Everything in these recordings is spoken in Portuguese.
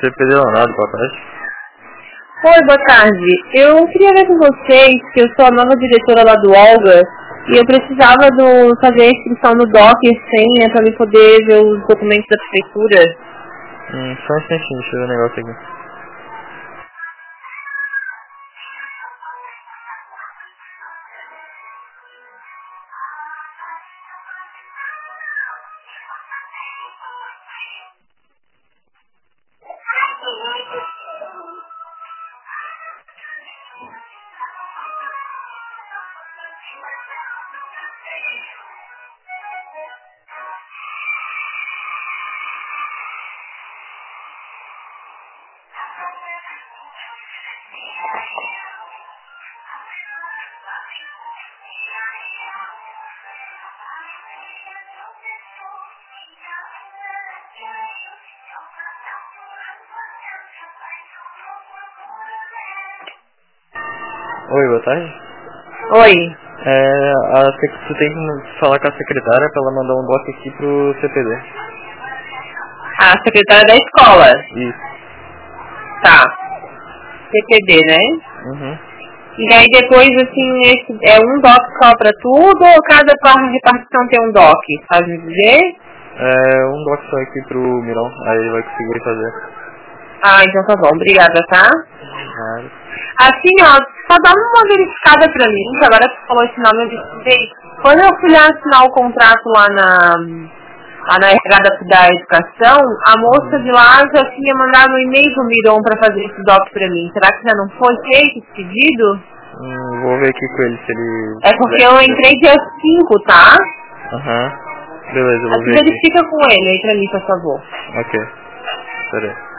CPD Leonardo, boa tarde. Oi, boa tarde. Eu queria ver com vocês, que eu sou a nova diretora lá do Olga, e eu precisava fazer a inscrição no DOC e senha para me poder ver os documentos da prefeitura. Só um instantinho, deixa eu ver o negócio aqui. Oi, boa tarde. Oi. Tu tem que falar com a secretária pra ela mandar um doc aqui pro CPD. A secretária da escola. Isso. Tá. CPD, né? Uhum. E aí depois, assim, é um DOC só pra tudo ou cada repartição tem um DOC? Sabe me dizer? É um doc só aqui pro Mirão, aí ele vai conseguir fazer. Ah, então tá bom. Obrigada, tá? Claro. Assim, ó, só dá uma verificada pra mim, que agora que você falou esse nome eu descobri. Quando eu fui lá assinar o contrato lá na RH da educação, a moça de lá já tinha mandado um e-mail pro Miron pra fazer esse doc pra mim. Será que já não foi feito esse pedido? Vou ver aqui com ele se ele... É porque eu entrei dia 5, tá? Aham. Beleza, eu vou Assim ver aqui. verifica com ele aí pra mim, por favor. Ok. Pera aí.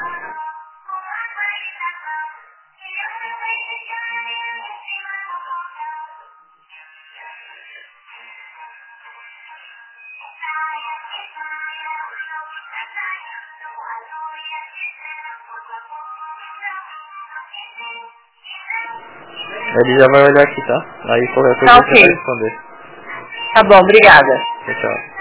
Ele já vai olhar aqui, tá? Aí qualquer coisa Tá você vai ok. responder. Tá bom, obrigada. Tchau, tchau.